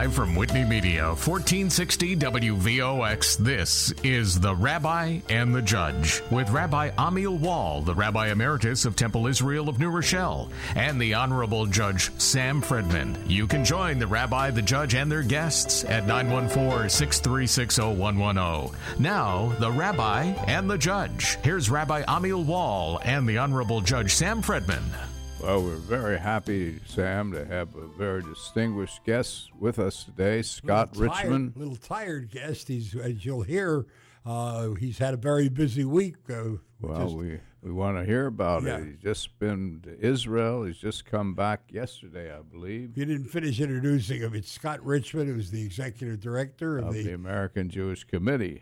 Live from Whitney Media, 1460 WVOX, this is The Rabbi and the Judge, with Rabbi Amiel Wall, the Rabbi Emeritus of Temple Israel of New Rochelle, and the Honorable Judge Sam Fredman. You can join the Rabbi, the Judge, and their guests at 914-636-0110. Now, The Rabbi and the Judge. Here's Rabbi Amiel Wall and the Honorable Judge Sam Fredman. Well, we're very happy, Sam, to have a very distinguished guest with us today, Scott Richmond. Little tired guest. He's, as you'll hear, he's had a very busy week. We want to hear about Yeah. it. He's just been to Israel. He's just come back yesterday, I believe, You didn't finish introducing him. It's Scott Richmond, who's the executive director of the American Jewish Committee.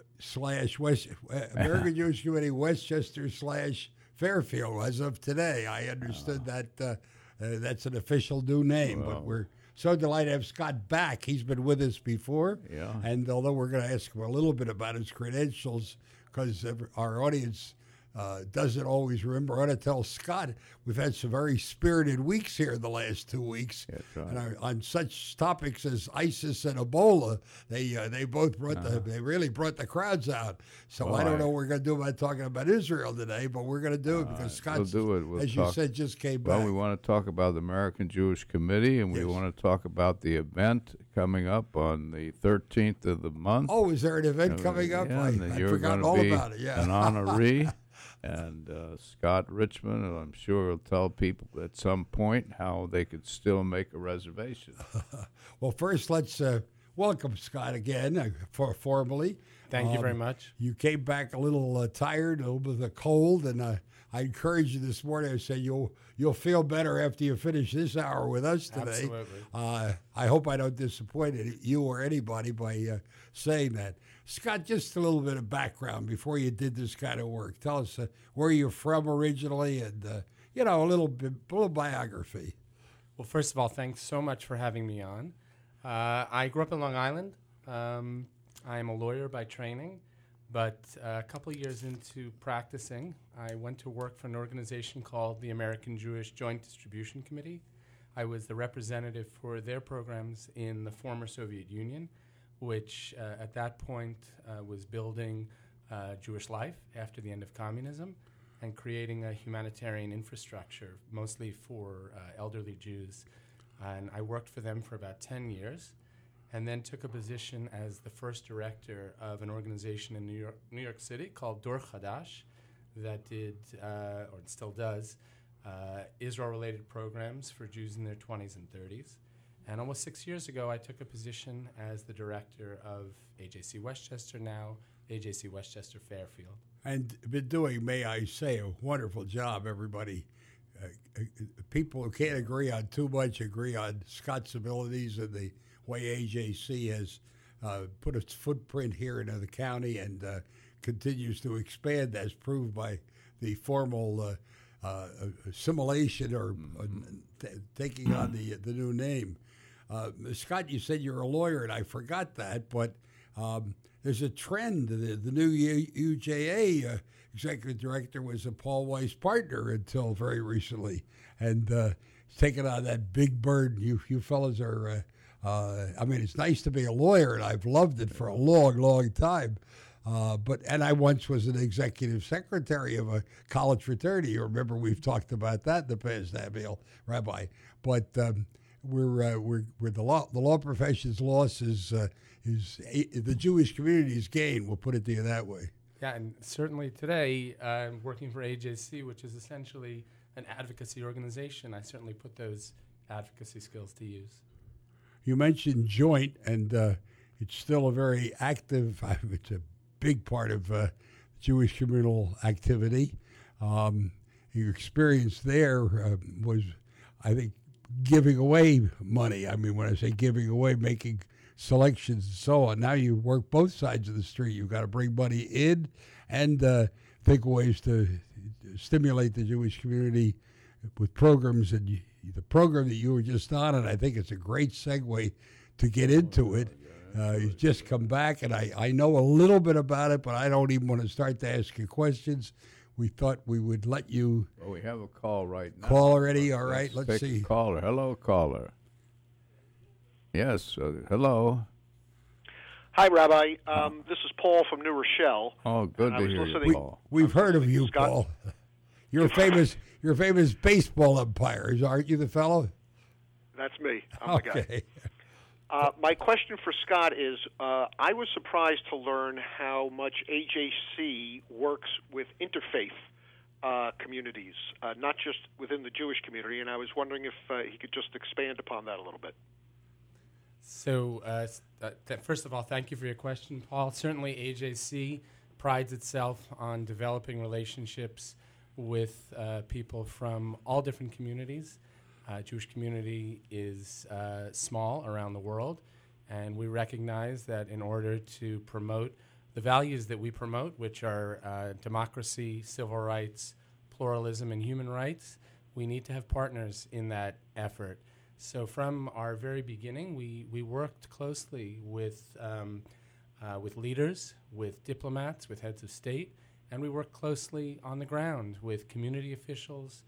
American Jewish Committee, Westchester / Fairfield. As of today, I understood that that's an official new name. But we're so delighted to have Scott back. He's been with us before. Yeah. And although we're going to ask him a little bit about his credentials, because our audience doesn't always remember, I want to tell Scott we've had some very spirited weeks here the last 2 weeks. That's right. And on such topics as ISIS and Ebola, they both brought they really brought the crowds out. So Well, I don't know what we're going to do about talking about Israel today, but we're going to do it because Scott, we'll do it. We'll as talk, you said, just came Well, back. we want to talk about the American Jewish Committee, and we Yes. want to talk about the event coming up on the 13th of the month. Oh, is there an event coming up? Yeah, and I'd you're forgotten gonna all be about it. Yeah. an honoree. And Scott Richmond, and I'm sure will tell people at some point how they could still make a reservation. Well, first, let's welcome Scott again formally. Thank you very much. You came back a little tired, a little bit of a cold, and I encouraged you this morning. I said you'll feel better after you finish this hour with us today. Absolutely. I hope I don't disappoint you or anybody by saying that. Scott, just a little bit of background before you did this kind of work. Tell us where you're from originally, and a little biography. Well, first of all, thanks so much for having me on. I grew up in Long Island. I am a lawyer by training, but a couple of years into practicing, I went to work for an organization called the American Jewish Joint Distribution Committee. I was the representative for their programs in the former Soviet Union, which at that point was building Jewish life after the end of communism and creating a humanitarian infrastructure, mostly for elderly Jews. And I worked for them for about 10 years and then took a position as the first director of an organization in New York City called Dor Chadash that did, or still does, Israel-related programs for Jews in their 20s and 30s. And almost 6 years ago, I took a position as the director of AJC Westchester, now AJC Westchester Fairfield. And been doing, may I say, a wonderful job, everybody. People who can't agree on too much agree on Scott's abilities and the way AJC has put its footprint here in the county and continues to expand, as proved by the formal assimilation or taking on the new name. Scott, you said you're a lawyer, and I forgot that, but there's a trend. The new UJA executive director was a Paul Weiss partner until very recently, and he's taken on that big burden. You fellas are, it's nice to be a lawyer, and I've loved it for a long, long time. And I once was an executive secretary of a college fraternity. You remember we've talked about that in the past, Amiel, Rabbi. But we're the law profession's loss is the Jewish community's gain. We'll put it to you that way. Yeah, and certainly today, I'm working for AJC, which is essentially an advocacy organization. I certainly put those advocacy skills to use. You mentioned joint, and it's still a very active, it's a big part of Jewish communal activity. Your experience there was, I think, giving away money. I mean, when I say giving away, making selections and so on. Now you work both sides of the street. You've got to bring money in and think of ways to stimulate the Jewish community with programs. And the program that you were just on, and I think it's a great segue to get into it. You've just come back, and I know a little bit about it, but I don't even want to start to ask you questions. We thought we would let you. Well, we have a call right now. Call already? All right, let's take see. A caller. Hello, caller. Yes. Hello. Hi, Rabbi. This is Paul from New Rochelle. Oh, good and I to was hear you, listening- Paul. We've heard of you, Scott. Paul. You're famous baseball umpires, aren't you, the fellow? That's me. I'm the guy. Okay. My question for Scott is, I was surprised to learn how much AJC works with interfaith communities, not just within the Jewish community, and I was wondering if he could just expand upon that a little bit. So, first of all, thank you for your question, Paul. Certainly, AJC prides itself on developing relationships with people from all different communities. Jewish community is small around the world, and we recognize that in order to promote the values that we promote, which are democracy, civil rights, pluralism, and human rights, we need to have partners in that effort. So from our very beginning, we worked closely with leaders, with diplomats, with heads of state, and we worked closely on the ground with community officials,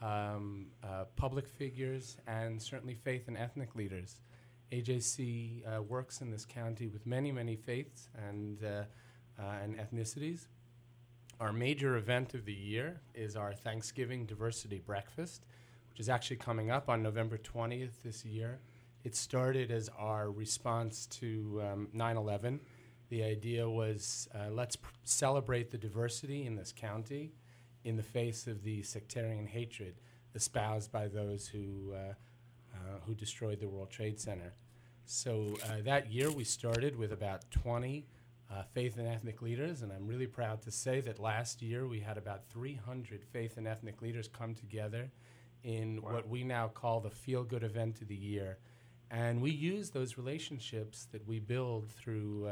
public figures, and certainly faith and ethnic leaders. AJC works in this county with many, many faiths and ethnicities. Our major event of the year is our Thanksgiving Diversity Breakfast, which is actually coming up on November 20th this year. It started as our response to 9/11. The idea was let's celebrate the diversity in this county in the face of the sectarian hatred espoused by those who destroyed the World Trade Center. So that year we started with about 20 faith and ethnic leaders, and I'm really proud to say that last year we had about 300 faith and ethnic leaders come together in what we now call the feel-good event of the year. And we use those relationships that we build through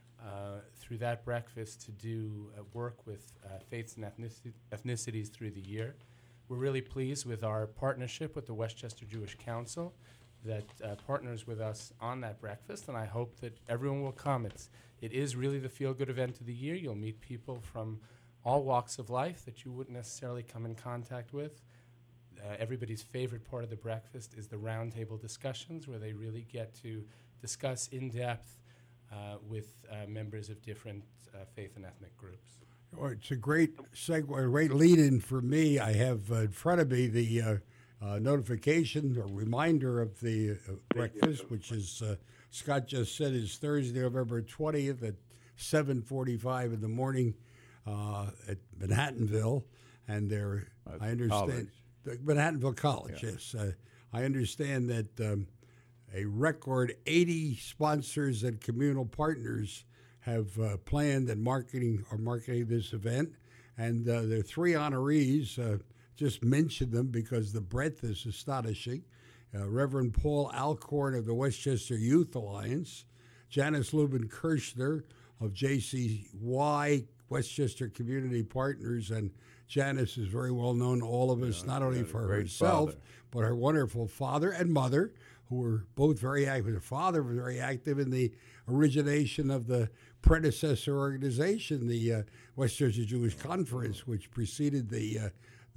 that breakfast to do work with faiths and ethnicities through the year. We're really pleased with our partnership with the Westchester Jewish Council that partners with us on that breakfast, and I hope that everyone will come. It is really the feel-good event of the year. You'll meet people from all walks of life that you wouldn't necessarily come in contact with. Everybody's favorite part of the breakfast is the roundtable discussions, where they really get to discuss in depth with members of different faith and ethnic groups. Well, it's a great segue, a great lead-in for me. I have in front of me the notification or reminder of the breakfast, which is Scott just said is Thursday, November 20th at 7:45 in the morning at Manhattanville, and there I understand. Manhattanville College, yeah. Yes. I understand that a record 80 sponsors and communal partners have planned and are marketing this event. And there are 3 honorees. Just mention them because the breadth is astonishing. Reverend Paul Alcorn of the Westchester Youth Alliance, Janice Lubin Kirshner of JCY, Westchester Community Partners, and Janice is very well known to all of us, not only for herself, but her wonderful father and mother, who were both very active. Her father was very active in the origination of the predecessor organization, the Westchester Jewish Conference, which preceded the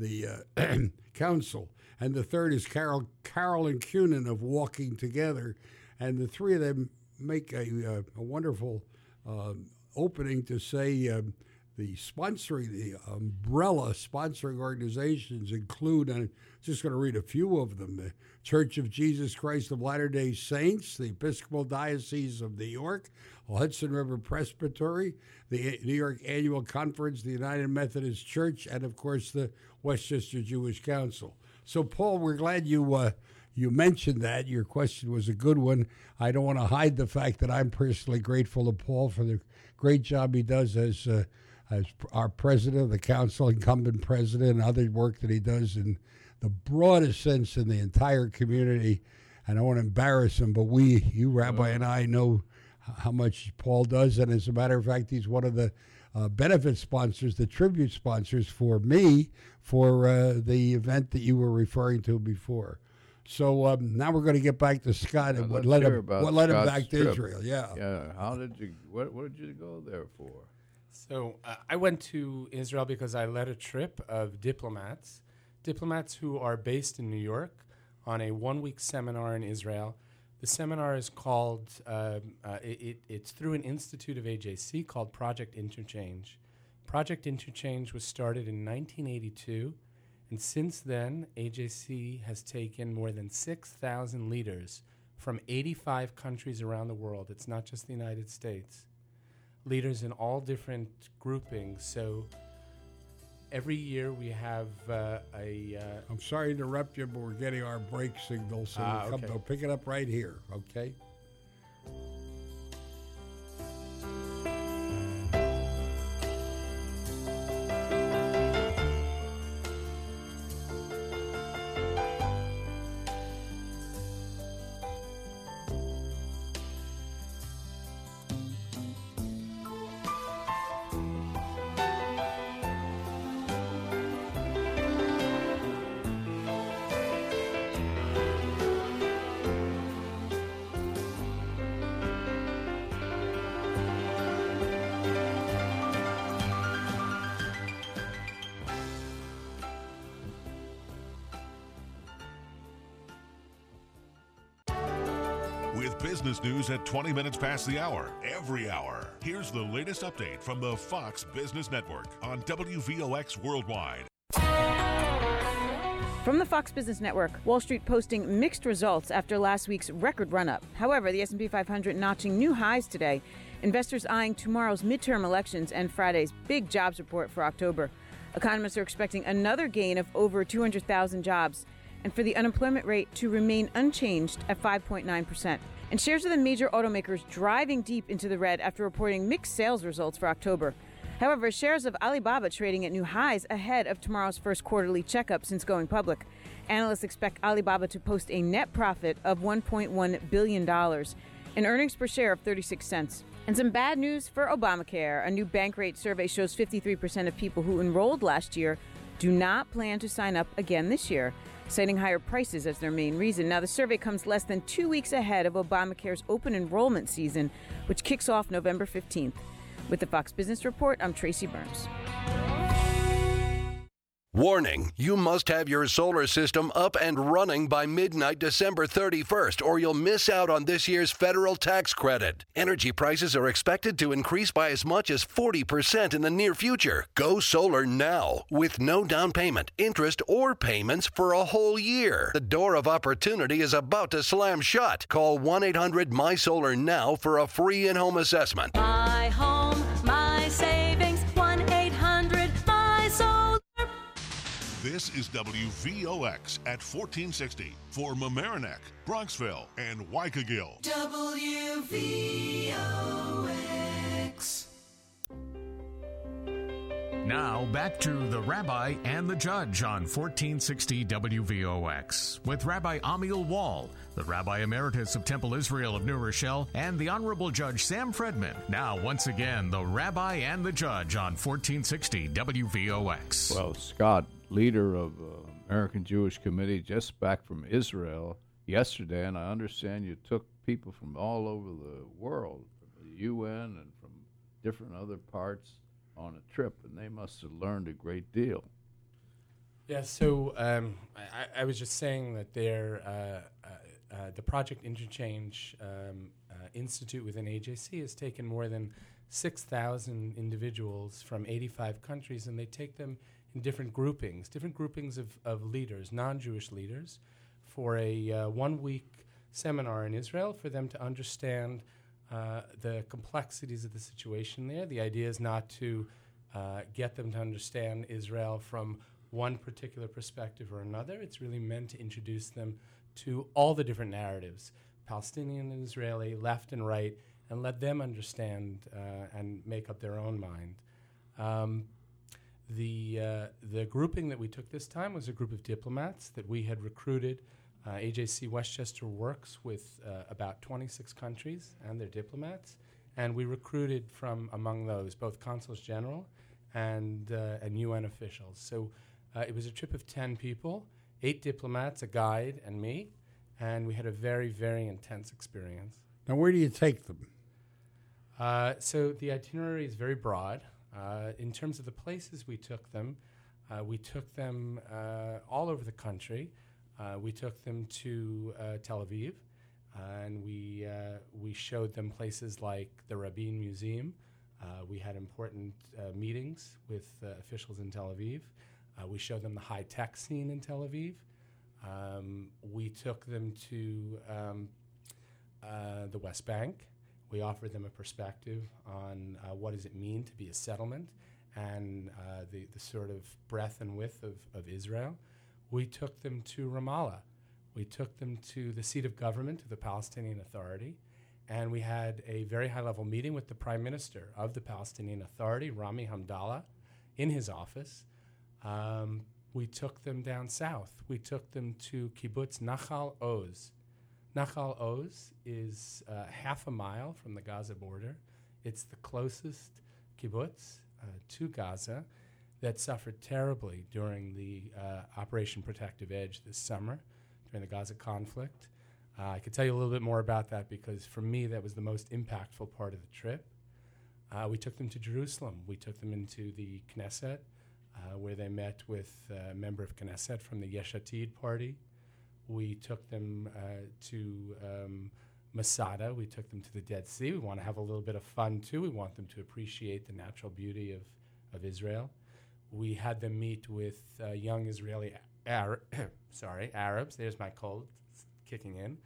council. And the third is Carolyn Cunin of Walking Together. And the 3 of them make a wonderful opening to say the umbrella sponsoring organizations include, and I'm just going to read a few of them, the Church of Jesus Christ of Latter-day Saints, the Episcopal Diocese of New York, Hudson River Presbytery, the New York Annual Conference, the United Methodist Church, and, of course, the Westchester Jewish Council. So, Paul, we're glad you mentioned that. Your question was a good one. I don't want to hide the fact that I'm personally grateful to Paul for the great job he does as our president of the council, incumbent president, and other work that he does in the broadest sense in the entire community. And I don't want to embarrass him, but you, Rabbi, and I know how much Paul does. And as a matter of fact, he's one of the benefit sponsors, the tribute sponsors for me for the event that you were referring to before. So now we're going to get back to Scott and what led him back to Israel. Yeah. Yeah. How did you? What did you go there for? So I went to Israel because I led a trip of diplomats who are based in New York on a 1-week seminar in Israel The seminar is called, it's through an institute of AJC called Project Interchange. Project Interchange was started in 1982, and since then, AJC has taken more than 6,000 leaders from 85 countries around the world. It's not just the United States. Leaders in all different groupings. So every year we have I'm sorry to interrupt you, but we're getting our break signal, so we'll pick it up right here, okay? With business news at 20 minutes past the hour, every hour. Here's the latest update from the Fox Business Network on WVOX Worldwide. From the Fox Business Network, Wall Street posting mixed results after last week's record run-up. However, the S&P 500 notching new highs today. Investors eyeing tomorrow's midterm elections and Friday's big jobs report for October. Economists are expecting another gain of over 200,000 jobs, and for the unemployment rate to remain unchanged at 5.9%. And shares of the major automakers driving deep into the red after reporting mixed sales results for October. However, shares of Alibaba trading at new highs ahead of tomorrow's first quarterly checkup since going public. Analysts expect Alibaba to post a net profit of $1.1 billion and earnings per share of 36 cents. And some bad news for Obamacare. A new Bankrate survey shows 53% of people who enrolled last year do not plan to sign up again this year, citing higher prices as their main reason. Now, the survey comes less than 2 weeks ahead of Obamacare's open enrollment season, which kicks off November 15th. With the Fox Business Report, I'm Tracy Burns. Warning, you must have your solar system up and running by midnight December 31st, or you'll miss out on this year's federal tax credit. Energy prices are expected to increase by as much as 40% in the near future. Go solar now, with no down payment, interest, or payments for a whole year. The door of opportunity is about to slam shut. Call 1-800-MySolar now for a free in-home assessment. My home, my savings, 1-800-MySolar. This is WVOX at 1460 for Mamaroneck, Bronxville, and Waikagill. WVOX. Now back to the Rabbi and the Judge on 1460 WVOX with Rabbi Amiel Wall, the Rabbi Emeritus of Temple Israel of New Rochelle, and the Honorable Judge Sam Fredman. Now, once again, the Rabbi and the Judge on 1460 WVOX. Well, Scott, leader of American Jewish Committee, just back from Israel yesterday, and I understand you took people from all over the world, from the UN and from different other parts, on a trip, and they must have learned a great deal. Yeah, so I was just saying that the Project Interchange Institute within AJC has taken more than 6,000 individuals from 85 countries, and they take them in different groupings of leaders, non-Jewish leaders, for a one-week seminar in Israel for them to understand the complexities of the situation there. The idea is not to get them to understand Israel from one particular perspective or another. It's really meant to introduce them to all the different narratives, Palestinian and Israeli, left and right, and let them understand and make up their own mind. The grouping that we took this time was a group of diplomats that we had recruited. AJC Westchester works with about 26 countries and their diplomats, and we recruited from among those both consuls general and UN officials. So it was a trip of 10 people, 8 diplomats, a guide, and me, and we had a very, very intense experience. Now, where do you take them? So the itinerary is very broad. In terms of the places we took them all over the country. We took them to Tel Aviv. And we showed them places like the Rabin Museum. We had important meetings with officials in Tel Aviv. We showed them the high-tech scene in Tel Aviv. We took them to the West Bank. We offered them a perspective on what does it mean to be a settlement and the sort of breadth and width of Israel. We took them to Ramallah. We took them to the seat of government, to the Palestinian Authority, and we had a very high-level meeting with the Prime Minister of the Palestinian Authority, Rami Hamdallah, in his office. We took them down south. We took them to kibbutz Nachal Oz. Nachal Oz is half a mile from the Gaza border. It's the closest kibbutz to Gaza that suffered terribly during the Operation Protective Edge this summer, during the Gaza conflict. I could tell you a little bit more about that because for me that was the most impactful part of the trip. We took them to Jerusalem. We took them into the Knesset, where they met with a member of Knesset from the Yesh Atid party. We took them to Masada. We took them to the Dead Sea. We want to have a little bit of fun, too. We want them to appreciate the natural beauty of Israel. We had them meet with young Israeli Arabs. There's my cold kicking in.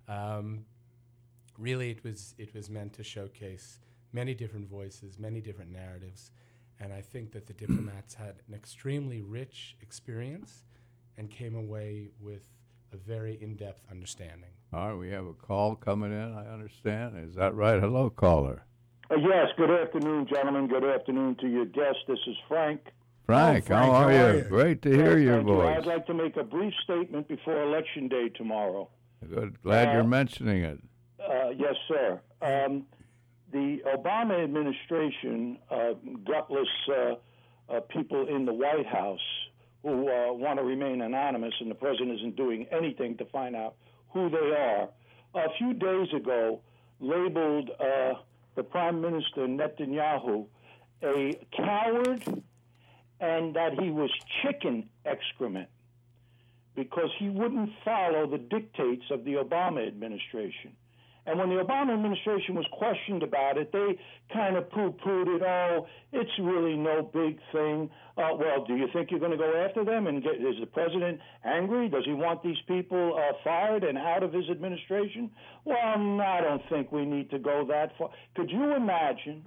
Really, it was meant to showcase many different voices, many different narratives, and I think that the diplomats had an extremely rich experience and came away with a very in-depth understanding. All right, we have a call coming in, I understand. Is that right? Hello, caller. Yes, good afternoon, gentlemen. Good afternoon to your guest. This is Frank. Frank, how are you? Great to hear your voice. I'd like to make a brief statement before Election Day tomorrow. Good. Glad you're mentioning it. Yes, sir. The Obama administration, gutless people in the White House who want to remain anonymous, and the president isn't doing anything to find out who they are, a few days ago labeled the Prime Minister Netanyahu a coward and that he was chicken excrement because he wouldn't follow the dictates of the Obama administration. And when the Obama administration was questioned about it, they kind of poo-pooed it. Oh, it's really no big thing. Well, do you think you're going to go after them? And is the president angry? Does he want these people fired and out of his administration? Well, I don't think we need to go that far. Could you imagine?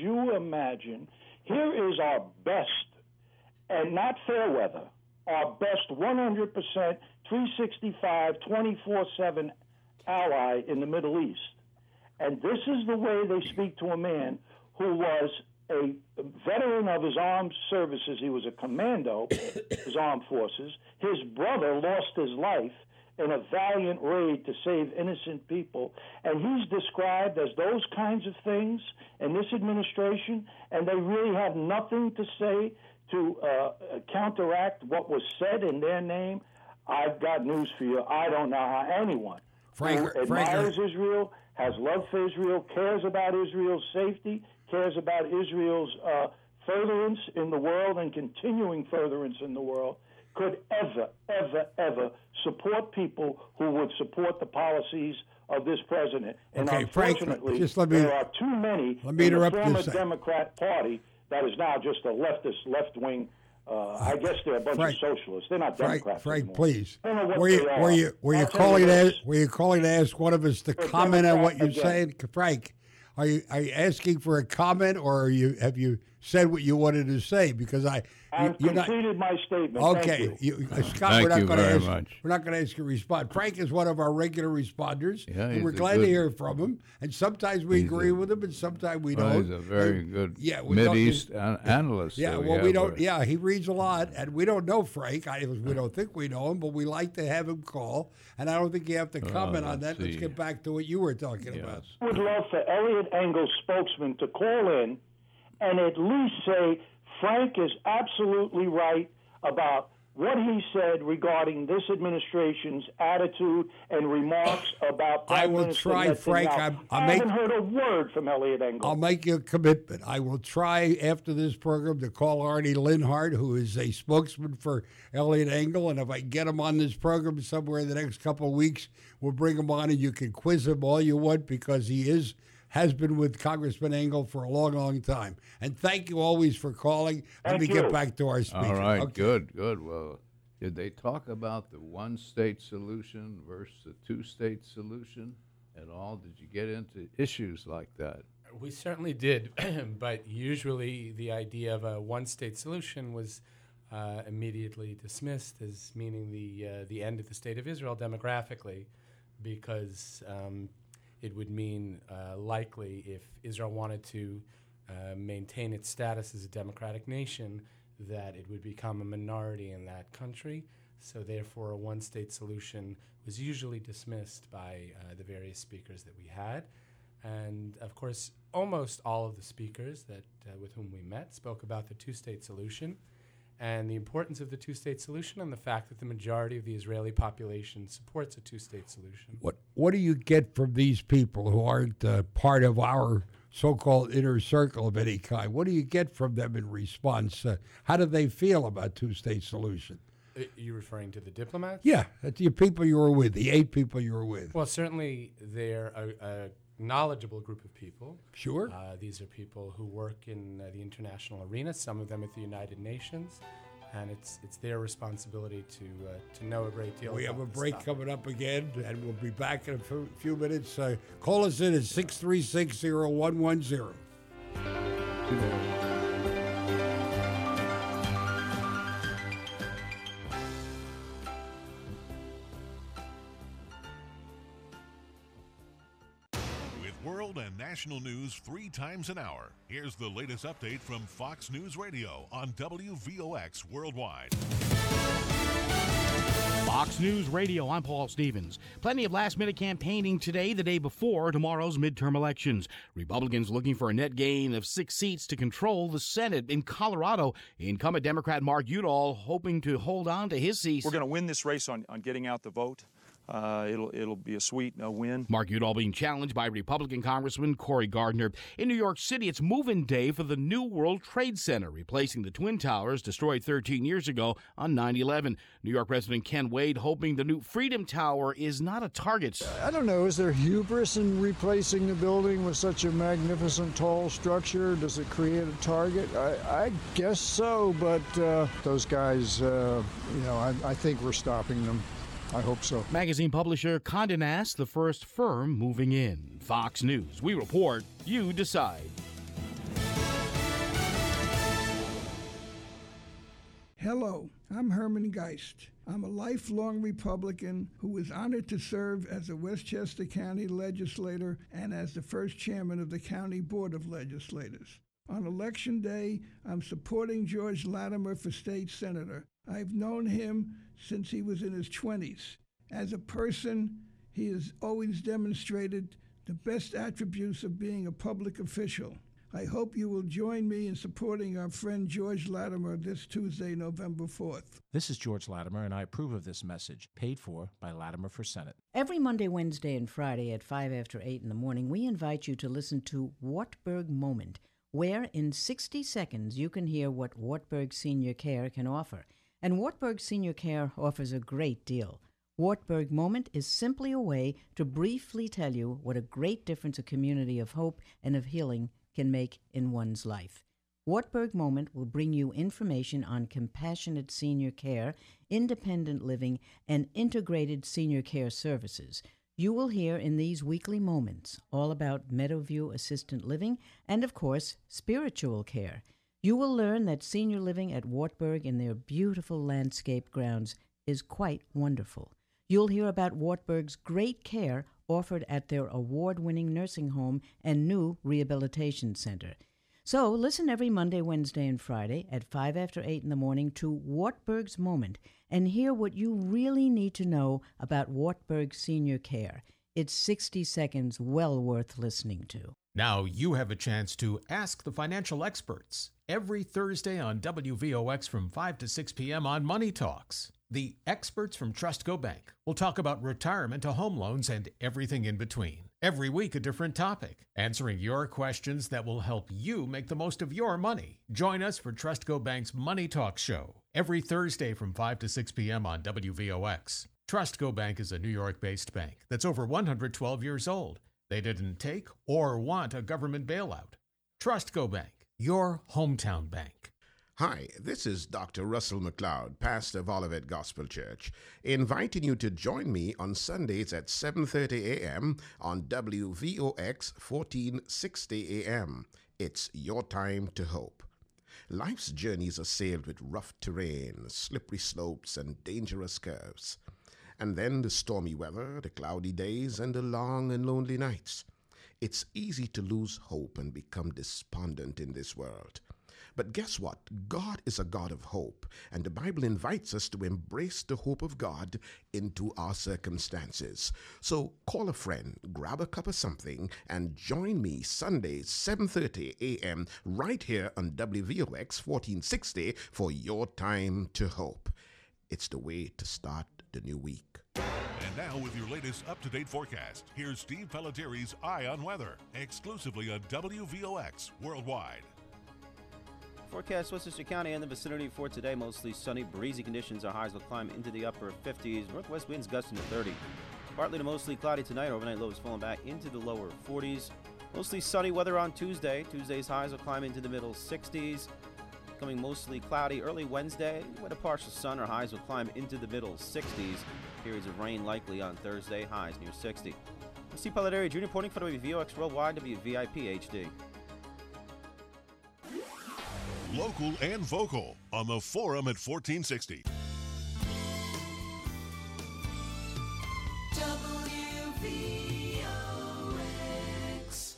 Here is our best, and not fair weather, our best 100%, 365, 24/7 ally in the Middle East. And this is the way they speak to a man who was a veteran of his armed services. He was a commando, his armed forces. His brother lost his life in a valiant raid to save innocent people. And he's described as those kinds of things in this administration, and they really have nothing to say to counteract what was said in their name. I've got news for you. I don't know how anyone who admires Israel, has love for Israel, cares about Israel's safety, cares about Israel's furtherance in the world and continuing furtherance in the world, could ever support people who would support the policies of this president. And unfortunately, there are too many in the former Democrat Party that is now just a leftist, left-wing. I guess they're a bunch of socialists. They're not Democrats. Frank, anymore. please. Were you calling to ask one of us to comment on what you're saying, Frank? Are you asking for a comment, or have you said what you wanted to say? Because I've completed my statement. Okay, Thank you. Scott, we're not going to ask. Much. We're not going to ask you to respond. Frank is one of our regular responders, and we're glad good, to hear from him. And sometimes we agree with him, and sometimes we don't. He's a very good Mideast analyst. Yeah, we don't. Yeah, he reads a lot, and we don't know Frank. We don't think we know him, but we like to have him call. And I don't think you have to comment on that. Let's get back to what you were talking about. I would love for Elliot Engel's spokesman to call in and at least say Frank is absolutely right about what he said regarding this administration's attitude and remarks about Prime I will Minister try, Netanyahu. Frank. I haven't heard a word from Elliot Engel. I'll make you a commitment. I will try after this program to call Arnie Linhart, who is a spokesman for Elliot Engel, and if I get him on this program somewhere in the next couple of weeks, we'll bring him on and you can quiz him all you want because he has been with Congressman Engel for a long, long time. And thank you always for calling. Let me get back to our speaker. All right, Okay. good. Well, did they talk about the one-state solution versus the two-state solution at all? Did you get into issues like that? We certainly did, but usually the idea of a one-state solution was immediately dismissed as meaning the end of the state of Israel demographically, because it would mean likely if Israel wanted to maintain its status as a democratic nation, that it would become a minority in that country. So therefore, a one-state solution was usually dismissed by the various speakers that we had. And of course, almost all of the speakers that with whom we met spoke about the two-state solution and the importance of the two-state solution and the fact that the majority of the Israeli population supports a two-state solution. What do you get from these people who aren't part of our so-called inner circle of any kind? What do you get from them in response? How do they feel about two-state solution? Are you referring to the diplomats? Yeah, that's the people you were with, the 8 people you were with. Well, certainly they're a knowledgeable group of people. Sure. These are people who work in the international arena, some of them at the United Nations, and it's their responsibility to know a great deal We about have a this break topic. coming up again, and we'll be back in a few minutes. Call us in at 636-0110. With world and national news 3 times an hour, here's the latest update from Fox News Radio on WVOX Worldwide. Fox News Radio, I'm Paul Stevens. Plenty of last-minute campaigning today, the day before tomorrow's midterm elections. Republicans looking for a net gain of 6 seats to control the Senate. In Colorado, incumbent Democrat Mark Udall hoping to hold on to his seat. We're going to win this race on getting out the vote. It'll be a sweet win. Mark Udall being challenged by Republican Congressman Cory Gardner. In New York City, it's move-in day for the new World Trade Center, replacing the Twin Towers destroyed 13 years ago on 9/11. New York President Ken Wade hoping the new Freedom Tower is not a target. I don't know. Is there hubris in replacing the building with such a magnificent, tall structure? Does it create a target? I guess so, but those guys, I think we're stopping them. I hope so. Magazine publisher Condé Nast, the first firm moving in. Fox News. We report, you decide. Hello, I'm Herman Geist. I'm a lifelong Republican who was honored to serve as a Westchester County legislator and as the first chairman of the County Board of Legislators. On Election Day, I'm supporting George Latimer for state senator. I've known him since he was in his 20s. As a person, he has always demonstrated the best attributes of being a public official. I hope you will join me in supporting our friend George Latimer this Tuesday, November 4th. This is George Latimer, and I approve of this message, paid for by Latimer for Senate. Every Monday, Wednesday, and Friday at 5 after 8 in the morning, we invite you to listen to Wartburg Moment, where in 60 seconds you can hear what Wartburg Senior Care can offer. And Wartburg Senior Care offers a great deal. Wartburg Moment is simply a way to briefly tell you what a great difference a community of hope and of healing can make in one's life. Wartburg Moment will bring you information on compassionate senior care, independent living, and integrated senior care services. You will hear in these weekly moments all about Meadowview Assistant Living and, of course, spiritual care. You will learn that senior living at Wartburg in their beautiful landscape grounds is quite wonderful. You'll hear about Wartburg's great care offered at their award-winning nursing home and new rehabilitation center. So listen every Monday, Wednesday, and Friday at 5 after 8 in the morning to Wartburg's Moment and hear what you really need to know about Wartburg Senior Care. It's 60 seconds well worth listening to. Now you have a chance to ask the financial experts every Thursday on WVOX from 5 to 6 p.m. on Money Talks. The experts from TrustCo Bank will talk about retirement to home loans and everything in between. Every week, a different topic, answering your questions that will help you make the most of your money. Join us for TrustCo Bank's Money Talk show every Thursday from 5 to 6 p.m. on WVOX. TrustCo Bank is a New York-based bank that's over 112 years old. They didn't take or want a government bailout. TrustCo Bank, your hometown bank. Hi, this is Dr. Russell McLeod, pastor of Olivet Gospel Church, inviting you to join me on Sundays at 7:30 a.m. on WVOX 1460 a.m. It's your time to hope. Life's journeys are sailed with rough terrain, slippery slopes, and dangerous curves. And then the stormy weather, the cloudy days, and the long and lonely nights. It's easy to lose hope and become despondent in this world. But guess what? God is a God of hope, and the Bible invites us to embrace the hope of God into our circumstances. So call a friend, grab a cup of something, and join me Sundays, 7:30 a.m. right here on WVOX 1460 for your time to hope. It's the way to start the new week. And now with your latest up-to-date forecast, here's Steve Pelletieri's Eye on Weather, exclusively on WVOX Worldwide. Forecast Westchester County and the vicinity for today, mostly sunny, breezy conditions. Our highs will climb into the upper 50s. Northwest winds gusting to 30. Partly to mostly cloudy tonight. Overnight lows falling back into the lower 40s. Mostly sunny weather on Tuesday. Tuesday's highs will climb into the middle 60s. Becoming mostly cloudy early Wednesday. With a partial sun, our highs will climb into the middle 60s. Periods of rain likely on Thursday. Highs near 60. I'm Steve Pelletieri, Jr. reporting for WVOX Worldwide, WVIP HD. Local and vocal on the Forum at 1460. WVOX.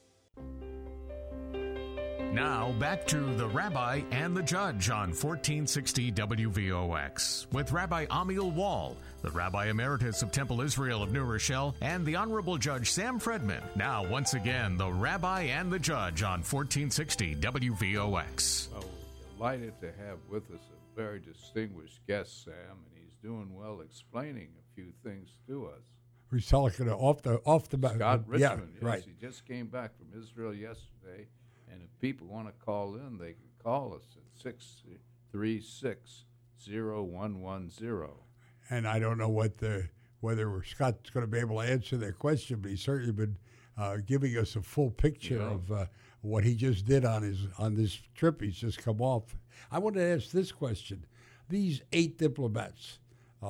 Now back to the Rabbi and the Judge on 1460 WVOX with Rabbi Amiel Wall, the Rabbi Emeritus of Temple Israel of New Rochelle, and the Honorable Judge Sam Fredman. Now, once again, the Rabbi and the Judge on 1460 WVOX. Well, we're delighted to have with us a very distinguished guest, Sam, and he's doing well explaining a few things to us. We're talking off the Scott Richmond, yeah, yes, right. He just came back from Israel yesterday, and if people want to call in, they can call us at 636-0110. And I don't know whether Scott's going to be able to answer that question, but he's certainly been giving us a full picture of what he just did on this trip he's just come off. I want to ask this question: these 8 diplomats,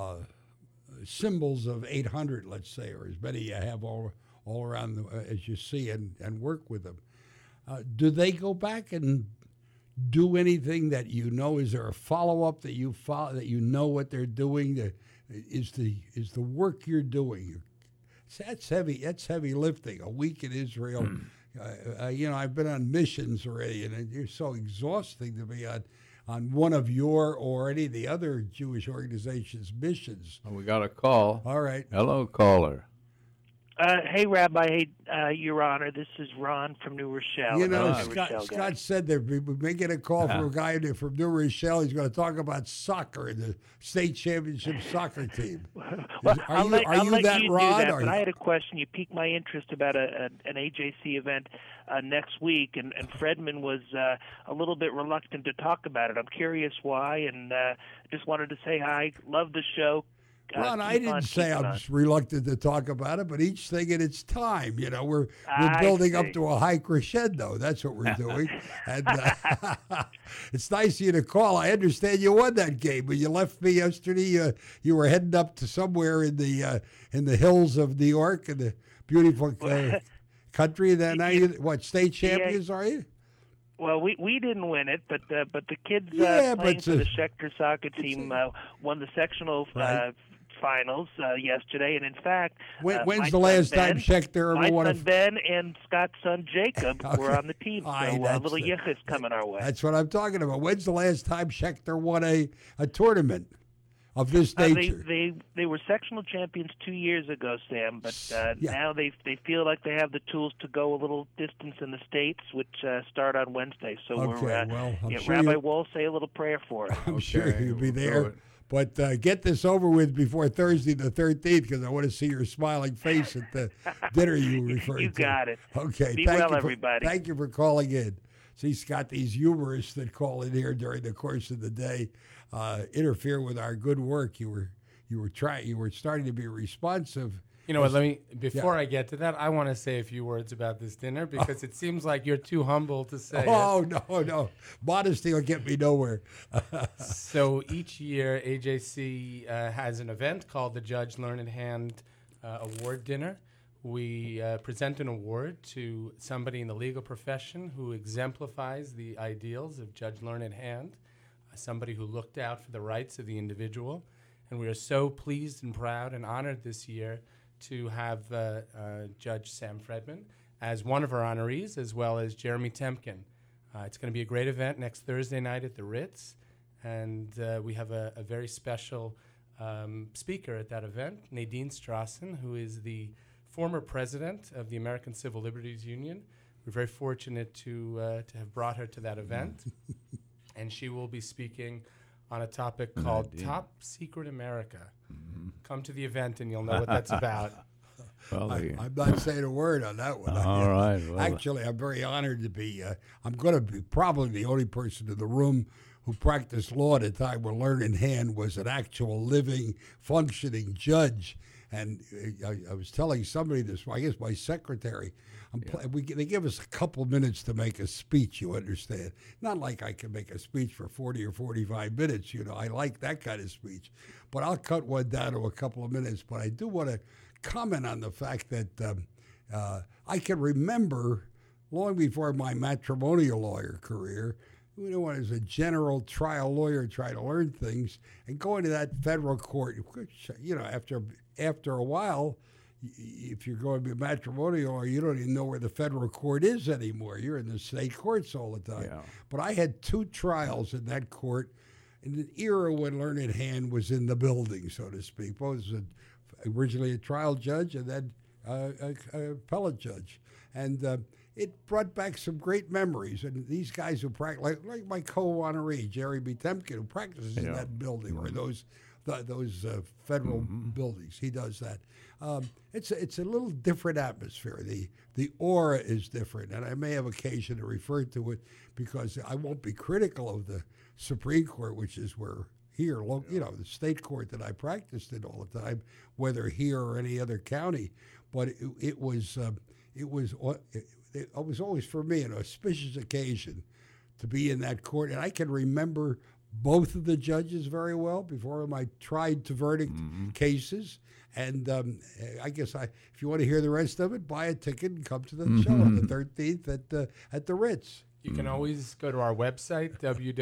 symbols of 800, let's say, or as many you have all around as you see and work with them, do they go back and do anything that you know? Is there a follow-up that you follow, that you know what they're doing? Is the work you're doing? That's heavy. That's heavy lifting. A week in Israel. I've been on missions already, and it's so exhausting to be on one of your or any of the other Jewish organizations' missions. Oh, we got a call. All right. Hello, caller. Hey, Rabbi. Hey, Your Honor. This is Ron from New Rochelle. You know, Scott said that we may get a call from a guy from New Rochelle. He's going to talk about soccer and the state championship soccer team. I'll let you do Ron? that, but I had a question. You piqued my interest about an AJC event next week, and Fredman was a little bit reluctant to talk about it. I'm curious why, and just wanted to say hi. Love the show. Ron, I didn't say I'm reluctant to talk about it, but each thing in its time. You know, we're building up to a high crescendo. That's what we're doing. And it's nice of you to call. I understand you won that game, but you left me yesterday. You were heading up to somewhere in the hills of New York, in the beautiful country. Then now state champions are you? Well, we didn't win it, but the kids playing for the Schechter soccer team won the sectional finals yesterday, and in fact, when's the last time Schechter ever won? My son Ben and Scott's son Jacob were on the team, so a little yichus coming our way. That's what I'm talking about. When's the last time Schechter won a tournament? of this nature? They were sectional champions 2 years ago, Sam, but now they feel like they have the tools to go a little distance in the States, which start on Wednesday. So Rabbi Wall, say a little prayer for us. I'm sure you'll be there. But get this over with before Thursday the 13th, because I want to see your smiling face at the dinner you referred to. You got it. Okay. Be well, everybody. Thank you for calling in. See, Scott, these humorists that call in here during the course of the day interfere with our good work. You were starting to be responsive. You know what? Before I get to that, I want to say a few words about this dinner because it seems like you're too humble to say. Oh, no. Modesty will get me nowhere. So each year, AJC has an event called the Judge Learned Hand Award Dinner. We present an award to somebody in the legal profession who exemplifies the ideals of Judge Learned Hand, somebody who looked out for the rights of the individual. And we are so pleased and proud and honored this year to have Judge Sam Fredman as one of our honorees, as well as Jeremy Temkin. It's going to be a great event next Thursday night at the Ritz, and we have a very special speaker at that event, Nadine Strassen, who is the former president of the American Civil Liberties Union. We're very fortunate to have brought her to that event, and she will be speaking on a topic called Top Secret America. Come to the event and you'll know what that's about. Well, I'm not saying a word on that one. All right. Well, actually, I'm very honored to be. I'm going to be probably the only person in the room who practiced law at a time when Learned Hand was an actual living, functioning judge. And I was telling somebody this, I guess my secretary, they give us a couple minutes to make a speech, you understand. Not like I can make a speech for 40 or 45 minutes, I like that kind of speech. But I'll cut one down to a couple of minutes. But I do want to comment on the fact that I can remember long before my matrimonial lawyer career, when I was a general trial lawyer trying to learn things, and going to that federal court, after a while, if you're going to be a matrimonial lawyer, you don't even know where the federal court is anymore. You're in the state courts all the time. Yeah. But I had 2 trials in that court in an era when Learned Hand was in the building, so to speak. I was originally a trial judge and then an appellate judge. And it brought back some great memories. And these guys who practice, like my co-honoree, Jerry B. Temkin, who practices in that building, or those federal buildings. He does that. It's a little different atmosphere. The aura is different, and I may have occasion to refer to it because I won't be critical of the Supreme Court, which is where here, the state court that I practiced in all the time, whether here or any other county. But it was always for me an auspicious occasion to be in that court, and I can remember both of the judges very well before my tried to verdict cases. And I guess if you want to hear the rest of it, buy a ticket and come to the show on the 13th at the Ritz. You can always go to our website,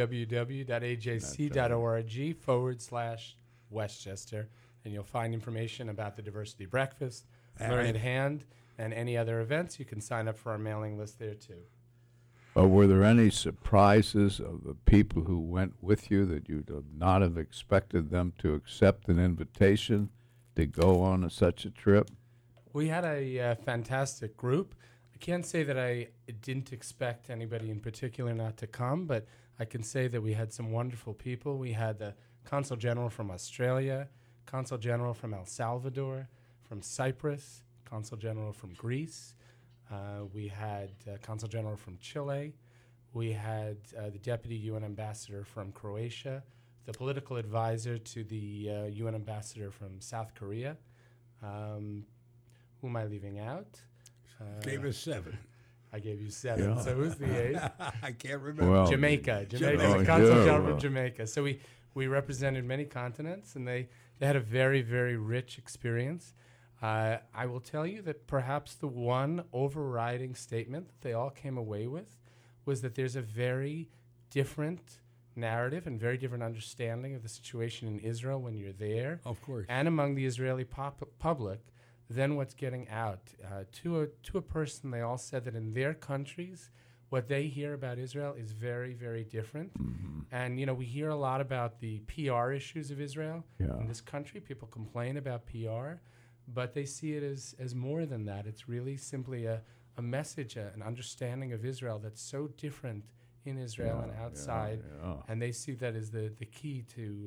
www.ajc.org/Westchester, and you'll find information about the Diversity Breakfast, Learned Hand, and any other events. You can sign up for our mailing list there, too. Were there any surprises of the people who went with you that you would not have expected them to accept an invitation to go on such a trip? We had a fantastic group. I can't say that I didn't expect anybody in particular not to come, but I can say that we had some wonderful people. We had the Consul General from Australia, Consul General from El Salvador, from Cyprus, Consul General from Greece. We had Consul General from Chile. We had the Deputy UN Ambassador from Croatia, the political advisor to the UN Ambassador from South Korea. Who am I leaving out? Gave us 7. I gave you 7. Yeah. So who's the 8th? I can't remember. Well, Jamaica. The Consul General from Jamaica. So we represented many continents, and they had a very, very rich experience. I will tell you that perhaps the one overriding statement that they all came away with was that there's a very different narrative and very different understanding of the situation in Israel when you're there. Of course. And among the Israeli public than what's getting out. To a person, they all said that in their countries, what they hear about Israel is very, very different. And, we hear a lot about the PR issues of Israel in this country. People complain about PR, but they see it as more than that. It's really simply a message, an understanding of Israel that's so different in Israel and outside, and they see that as the key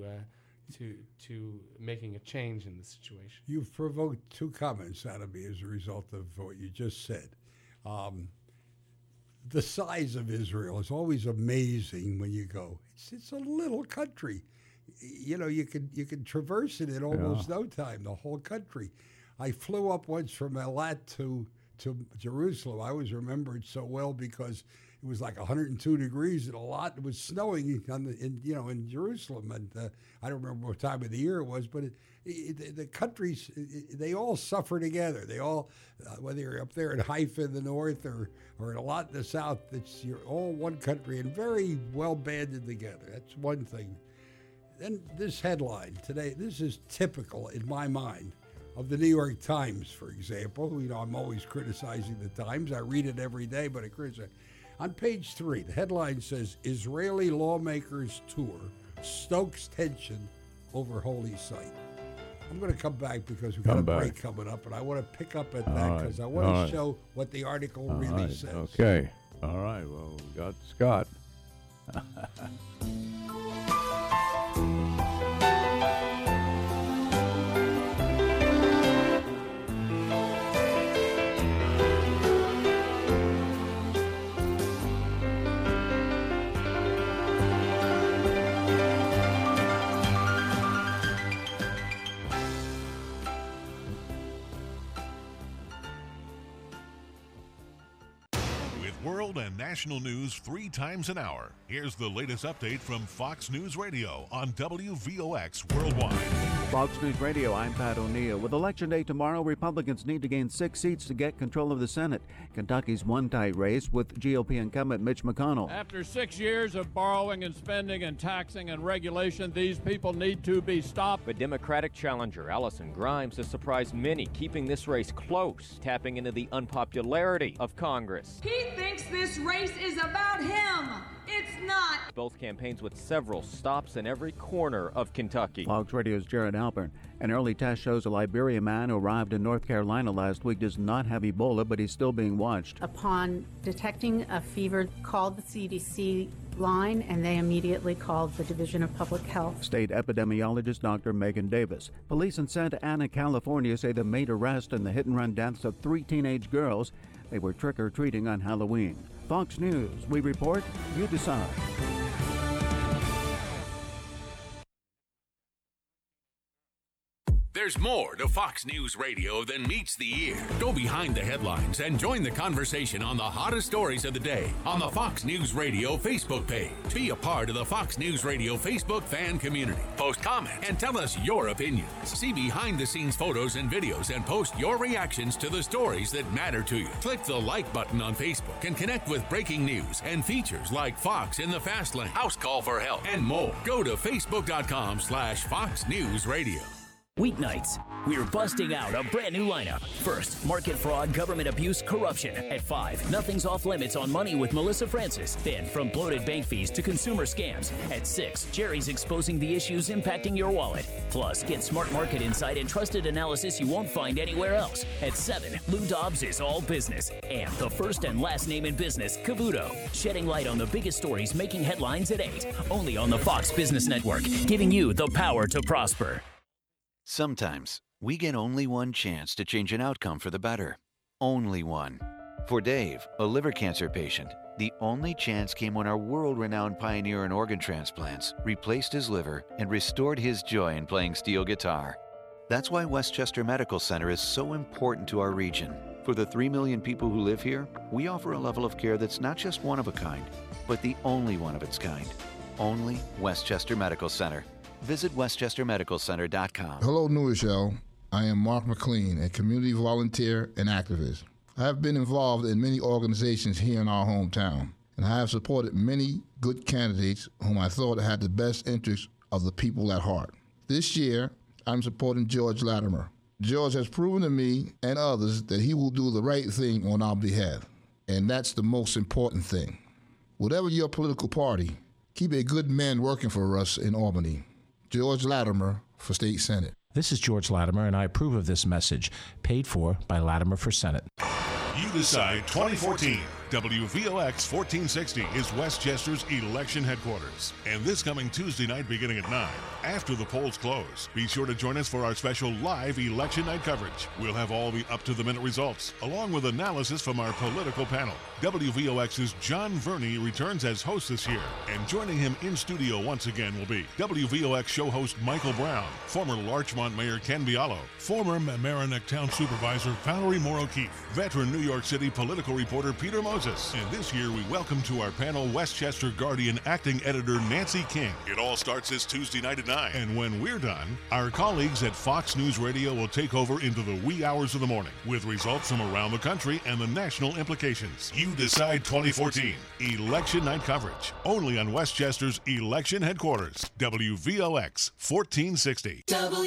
to making a change in the situation. You've provoked two comments out of me as a result of what you just said. The size of Israel is always amazing when you go. It's a little country. You can traverse it in almost no time, the whole country. I flew up once from Eilat to Jerusalem. I always remember it so well because it was like 102 degrees and a lot. It was snowing in Jerusalem, and I don't remember what time of the year it was, but the countries, they all suffer together. They all, whether you're up there in Haifa in the north or in Eilat in the south, you're all one country and very well banded together. That's one thing. Then this headline today, this is typical in my mind of the New York Times, for example. I'm always criticizing the Times. I read it every day, but I criticize. On page 3, the headline says, Israeli lawmakers tour stokes tension over holy site. I'm going to come back because we've got a break coming up, and I want to pick up at that because I want to show what the article really says. Okay. All right. Well, we got Scott. And national news 3 times an hour. Here's the latest update from Fox News Radio on WVOX Worldwide. Fox News Radio, I'm Pat O'Neill. With Election Day tomorrow, Republicans need to gain 6 seats to get control of the Senate. Kentucky's one tight race with GOP incumbent Mitch McConnell. After 6 years of borrowing and spending and taxing and regulation, these people need to be stopped. But Democratic challenger Allison Grimes has surprised many, keeping this race close, tapping into the unpopularity of Congress. He thinks this race is about him. It's not. Both campaigns with several stops in every corner of Kentucky. Fox Radio's Jared Alpern. An early test shows a Liberian man who arrived in North Carolina last week does not have Ebola, but he's still being watched. Upon detecting a fever, called the CDC line, and they immediately called the Division of Public Health. State epidemiologist Dr. Megan Davis. Police in Santa Ana, California say they made arrests in the hit-and-run deaths of 3 teenage girls. They were trick-or-treating on Halloween. Fox News, we report, you decide. There's more to Fox News Radio than meets the ear. Go behind the headlines and join the conversation on the hottest stories of the day on the Fox News Radio Facebook page. Be a part of the Fox News Radio Facebook fan community. Post comments and tell us your opinions. See behind-the-scenes photos and videos and post your reactions to the stories that matter to you. Click the like button on Facebook and connect with breaking news and features like Fox in the Fast Lane, House Call for Help, and more. Go to Facebook.com/Fox News Radio. Weeknights, we're busting out a brand new lineup. First, market fraud, government abuse, corruption. At 5, nothing's off limits on money with Melissa Francis. Then, from bloated bank fees to consumer scams. At 6, Jerry's exposing the issues impacting your wallet. Plus, get smart market insight and trusted analysis you won't find anywhere else. At 7, Lou Dobbs is all business. And the first and last name in business, Cavuto, shedding light on the biggest stories making headlines at 8. Only on the Fox Business Network, giving you the power to prosper. Sometimes, we get only one chance to change an outcome for the better. Only one. For Dave, a liver cancer patient, the only chance came when our world-renowned pioneer in organ transplants replaced his liver and restored his joy in playing steel guitar. That's why Westchester Medical Center is so important to our region. For the 3 million people who live here, we offer a level of care that's not just one of a kind, but the only one of its kind. Only Westchester Medical Center. Visit westchestermedicalcenter.com. Hello, New Rochelle. I am Mark McLean, a community volunteer and activist. I have been involved in many organizations here in our hometown, and I have supported many good candidates whom I thought had the best interests of the people at heart. This year, I'm supporting George Latimer. George has proven to me and others that he will do the right thing on our behalf. And that's the most important thing. Whatever your political party, keep a good man working for us in Albany. George Latimer for State Senate. This is George Latimer, and I approve of this message, paid for by Latimer for Senate. You Decide 2014. WVOX 1460 is Westchester's election headquarters. And this coming Tuesday night beginning at 9, after the polls close, be sure to join us for our special live election night coverage. We'll have all the up-to-the-minute results, along with analysis from our political panel. WVOX's John Verney returns as host this year, and joining him in studio once again will be WVOX show host Michael Brown, former Larchmont Mayor Ken Bialo, former Mamaroneck Town Supervisor Valerie Moore O'Keefe, veteran New York City political reporter Peter Moses, and this year we welcome to our panel Westchester Guardian acting editor Nancy King. It all starts this Tuesday night at 9, and when we're done, our colleagues at Fox News Radio will take over into the wee hours of the morning with results from around the country and the national implications. You Decide 2014 election night coverage only on Westchester's election headquarters, WVOX 1460.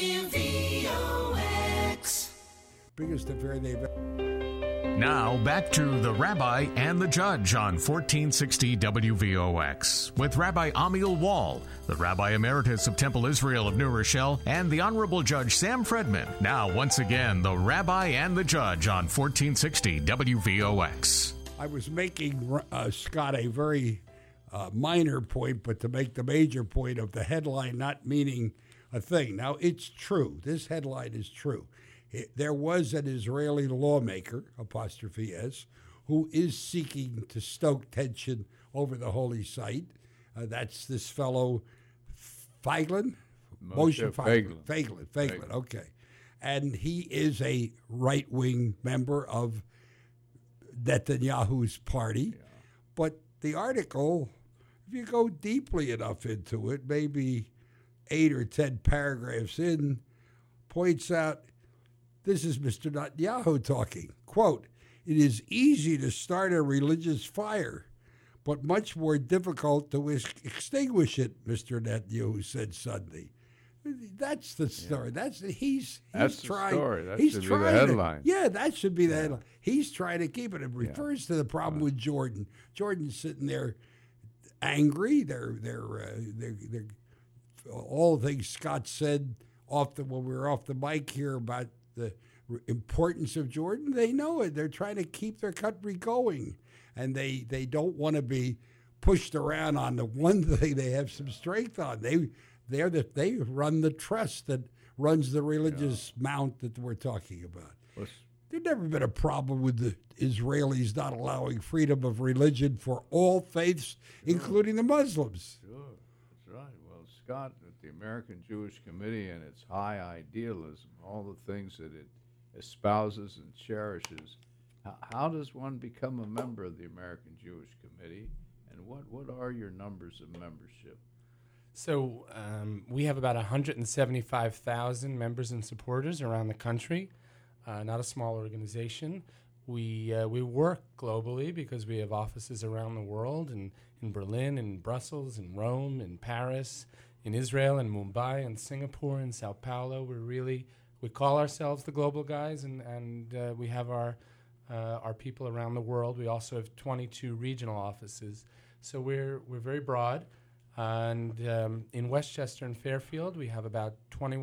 WVOX. Biggest affair they've ever. Now, back to The Rabbi and the Judge on 1460 WVOX with Rabbi Amiel Wall, the Rabbi Emeritus of Temple Israel of New Rochelle, and the Honorable Judge Sam Fredman. Now, once again, The Rabbi and the Judge on 1460 WVOX. I was making, Scott, a very minor point, but to make the major point of the headline not meaning a thing. Now, it's true. This headline is true. There was an Israeli lawmaker, apostrophe S, who is seeking to stoke tension over the holy site. That's this fellow Feiglin? Moshe Feiglin. Feiglin, okay. And he is a right-wing member of Netanyahu's party. Yeah. But the article, if you go deeply enough into it, maybe 8 or 10 paragraphs in, points out, this is Mr. Netanyahu talking. Quote, "It is easy to start a religious fire, but much more difficult to extinguish it," Mr. Netanyahu said Sunday. That's the story. Yeah. That's he's the trying. Story. That he's should trying be the headline. That should be the headline. He's trying to keep it. It refers to the problem with Jordan. Jordan's sitting there angry. They're all the things Scott said when we were off the mic here about the importance of Jordan. They know it. They're trying to keep their country going, and they don't want to be pushed around on the one thing they have some strength on. They run the trust that runs the religious mount that we're talking about. There's never been a problem with the Israelis not allowing freedom of religion for all faiths, including the Muslims. Sure, that's right. Well, Scott, at the American Jewish Committee and its high idealism, all the things that it espouses and cherishes, how does one become a member of the American Jewish Committee, and what are your numbers of membership? So we have about 175,000 members and supporters around the country. Not a small organization. We work globally because we have offices around the world, in Berlin, in Brussels, in Rome, in Paris, in Israel, in Mumbai, in Singapore, in Sao Paulo. We call ourselves the global guys, and we have our people around the world. We also have 22 regional offices, so we're very broad. And in Westchester and Fairfield, we have about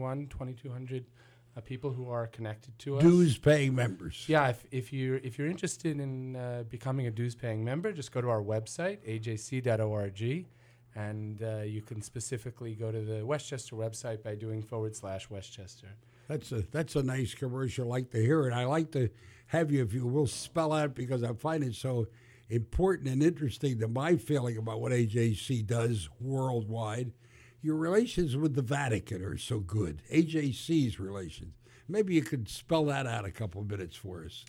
2,200 people who are connected to us. Dues-paying members. Yeah, if you're interested in becoming a dues-paying member, just go to our website, ajc.org, and you can specifically go to the Westchester website by doing /Westchester. That's a nice commercial. I like to hear it. I like to have you, if you will, spell out, because I find it so important and interesting to my feeling about what AJC does worldwide. Your relations with the Vatican are so good. AJC's relations. Maybe you could spell that out a couple of minutes for us.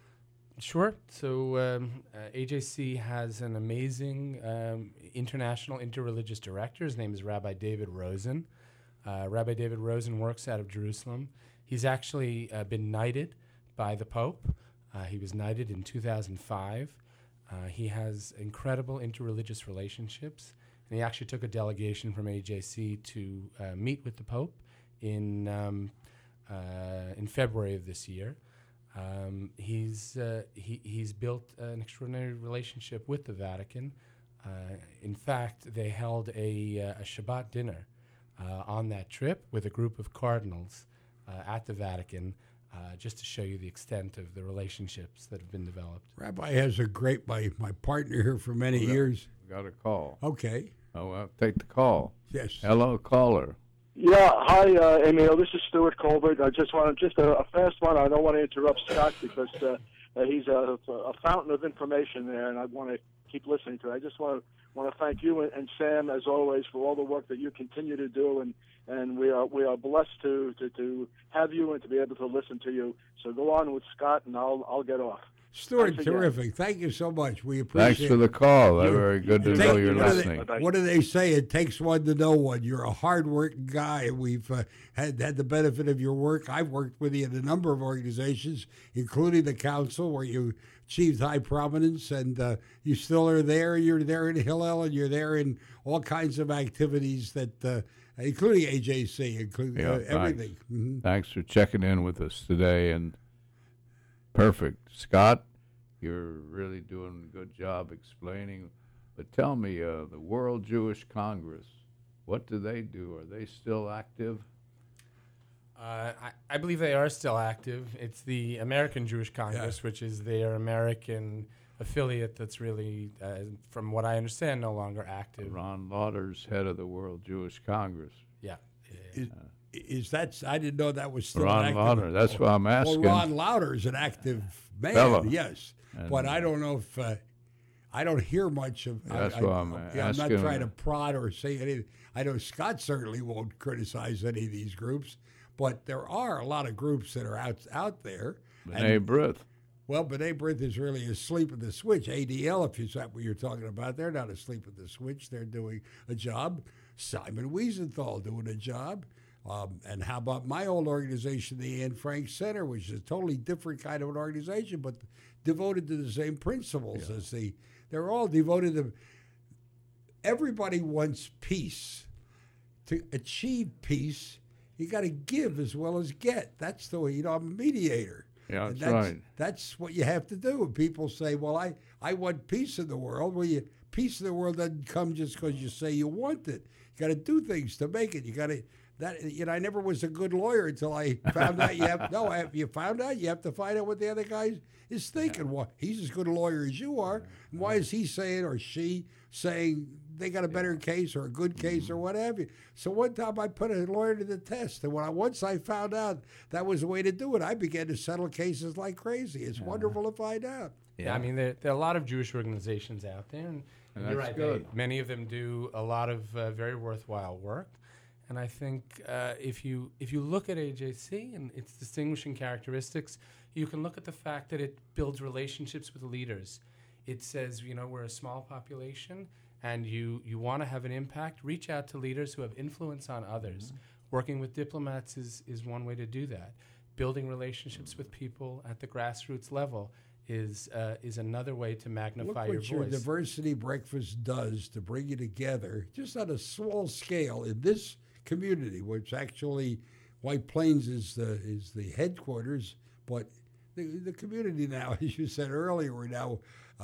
Sure. So AJC has an amazing international interreligious director. His name is Rabbi David Rosen. Rabbi David Rosen works out of Jerusalem. He's actually been knighted by the Pope. He was knighted in 2005. He has incredible interreligious relationships, and he actually took a delegation from AJC to meet with the Pope in February of this year. He's built an extraordinary relationship with the Vatican. In fact, they held a Shabbat dinner on that trip with a group of cardinals at the Vatican, just to show you the extent of the relationships that have been developed. Rabbi has my partner here for many years. We got a call. Okay. Oh, I'll take the call. Yes. Hello, caller. Yeah, hi, Emil. This is Stuart Colbert. I just want a fast one. I don't want to interrupt Scott because he's a fountain of information there, and I want to keep listening to it. I just want to thank you and Sam, as always, for all the work that you continue to do, and we are blessed to have you and to be able to listen to you. So go on with Scott, and I'll get off. Stuart, terrific. Thank you so much. We appreciate it. Thanks for the call. Very good to know you're listening. What do they say? It takes one to know one. You're a hard-working guy. We've had the benefit of your work. I've worked with you in a number of organizations, including the council, where you achieved high prominence, and you still are there. You're there in Hillel, and you're there in all kinds of activities that, including AJC, including everything. Mm-hmm. Thanks for checking in with us today, and perfect. Scott, you're really doing a good job explaining. But tell me, the World Jewish Congress, what do they do? Are they still active? I believe they are still active. It's the American Jewish Congress, which is their American affiliate that's really, from what I understand, no longer active. Ron Lauder's head of the World Jewish Congress. Yeah. Is that? I didn't know that was still Ron active. Lauder. That's why I'm asking. Well, Ron Lauder is an active man, Fella. yes, but I don't know if I don't hear much of. That's why I'm asking. I'm not trying to prod or say anything. I know Scott certainly won't criticize any of these groups, but there are a lot of groups that are out there. B'nai B'rith. Well, B'nai B'rith is really asleep at the switch. ADL, if is that what you're talking about, they're not asleep at the switch. They're doing a job. Simon Wiesenthal doing a job. And how about my old organization, the Anne Frank Center, which is a totally different kind of an organization, but devoted to the same principles as they're all devoted to. Everybody wants peace. To achieve peace, you got to give as well as get. That's the way, I'm a mediator. Yeah, that's right. That's what you have to do. And people say, well, I want peace in the world. Well, peace in the world doesn't come just because you say you want it. You got to do things to make it. You got to. I never was a good lawyer until I found out you found out you have to find out what the other guy is thinking. Well, he's as good a lawyer as you are. And why is he saying or she saying they got a better case or a good case or what have you? So one time I put a lawyer to the test, and once I found out that was the way to do it, I began to settle cases like crazy. It's wonderful to find out. Yeah, I mean, there are a lot of Jewish organizations out there, and you're right. Many of them do a lot of very worthwhile work. And I think if you look at AJC and its distinguishing characteristics, you can look at the fact that it builds relationships with leaders. It says, we're a small population, and you want to have an impact, reach out to leaders who have influence on others. Mm-hmm. Working with diplomats is one way to do that. Building relationships with people at the grassroots level is another way to magnify your voice. Look what your diversity breakfast does to bring you together, just on a small scale in this community, which actually White Plains is the headquarters, but the community now, as you said earlier, we're now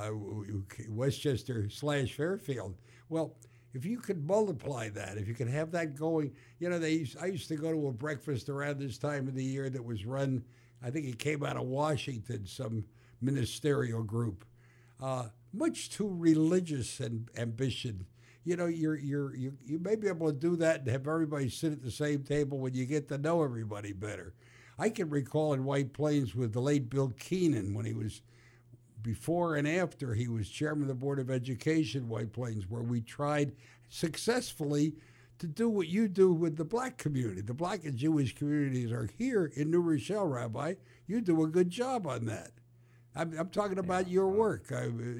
Westchester / Fairfield. Well, if you could multiply that, if you could have that going, I used to go to a breakfast around this time of the year that was run, I think it came out of Washington, some ministerial group, much too religious and ambition. You may be able to do that and have everybody sit at the same table when you get to know everybody better. I can recall in White Plains with the late Bill Keenan, when he was, before and after he was chairman of the Board of Education, White Plains, where we tried successfully to do what you do with the black community. The black and Jewish communities are here in New Rochelle, Rabbi. You do a good job on that. I'm talking about your work.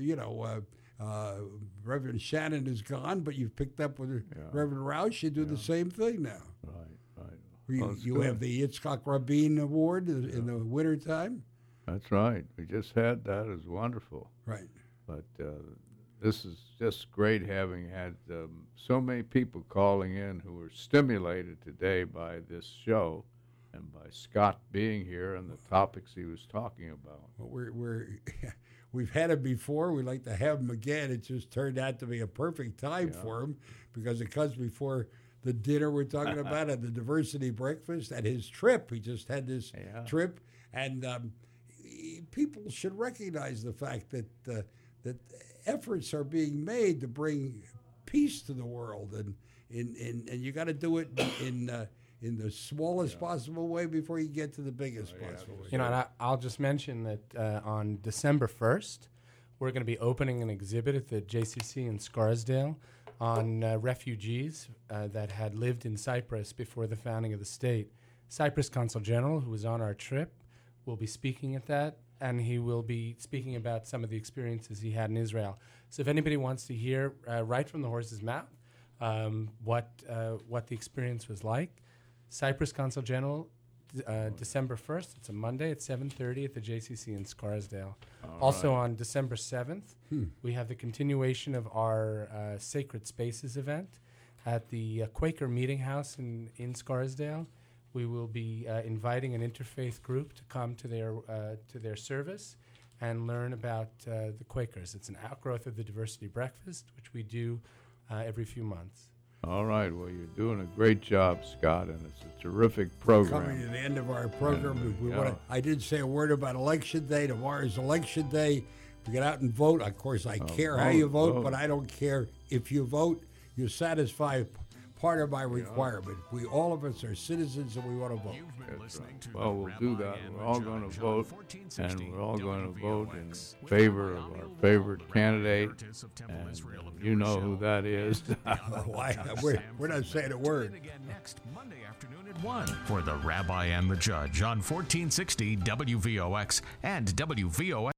Reverend Shannon is gone, but you've picked up with Reverend Roush. You do the same thing now. Right. You have the Yitzhak Rabin Award in the wintertime. That's right. We just had that. It was wonderful. Right. But this is just great having had so many people calling in who were stimulated today by this show. and by Scott being here and the topics he was talking about. Well, we've had him before. We'd like to have him again. It just turned out to be a perfect time for him because it comes before the dinner we're talking about and the diversity breakfast and his trip. He just had this trip, and people should recognize the fact that that efforts are being made to bring peace to the world, and you got to do it in the smallest possible way before you get to the biggest possible way. You know, and I'll just mention that on December 1st, we're going to be opening an exhibit at the JCC in Scarsdale on refugees that had lived in Cyprus before the founding of the state. Cyprus Consul General, who was on our trip, will be speaking at that, and he will be speaking about some of the experiences he had in Israel. So if anybody wants to hear right from the horse's mouth what the experience was like, Cyprus Consul General, December 1st, it's a Monday at 7:30 at the JCC in Scarsdale. Also on December 7th, we have the continuation of our Sacred Spaces event at the Quaker Meeting House in Scarsdale. We will be inviting an interfaith group to come to their service and learn about the Quakers. It's an outgrowth of the Diversity Breakfast, which we do every few months. All right. Well, you're doing a great job, Scott, and it's a terrific program. Coming to the end of our program, I did say a word about Election Day. Tomorrow's Election Day. To get out and vote. Of course, I care how you vote, but I don't care if you vote. You satisfy part of my requirement. All of us are citizens, and we want to vote. That's right. Well, we'll do that. We're all going to vote, and we're all going to vote in favor of our favorite candidate, and you know who that is. We're not saying a word. Next Monday afternoon at 1 for the Rabbi and the Judge on 1460 WVOX and WVOX.